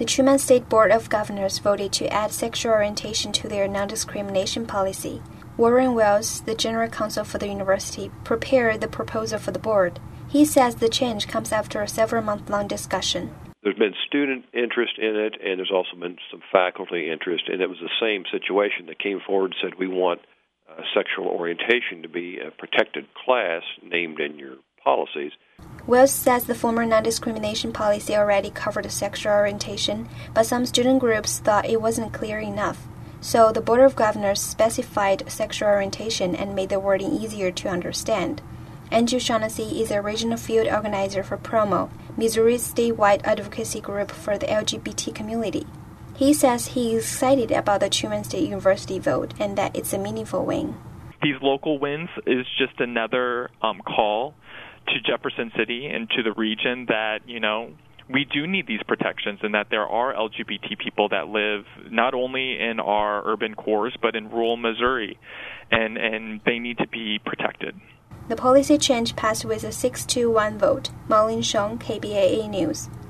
The Truman State Board of Governors voted to add sexual orientation to their non-discrimination policy. Warren Wells, the general counsel for the university, prepared the proposal for the board. He says the change comes after a several-month-long discussion. There's been student interest in it, and there's also been some faculty interest, and it was the same situation that came forward and said, we want sexual orientation to be a protected class named in your policies. Wells says the former non-discrimination policy already covered sexual orientation, but some student groups thought it wasn't clear enough. So the Board of Governors specified sexual orientation and made the wording easier to understand. Andrew Shaughnessy is a regional field organizer for PROMO, Missouri's statewide advocacy group for the LGBT community. He says he is excited about the Truman State University vote and that it's a meaningful win. These local wins is just another call to Jefferson City and to the region that, we do need these protections and that there are LGBT people that live not only in our urban cores but in rural Missouri, and they need to be protected. The policy change passed with a 6-1 vote. Marlene Shong, KBAA News.